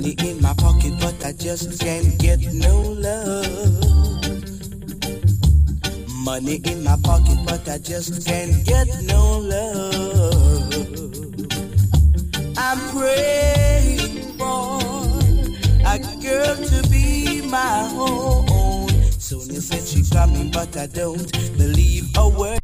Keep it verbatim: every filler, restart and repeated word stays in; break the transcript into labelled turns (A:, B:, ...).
A: Money in my pocket, but I just can't get no love. Money in my pocket, but I just can't get no love. I'm praying for a girl to be my own. Sonia said she's coming, but I don't believe a word.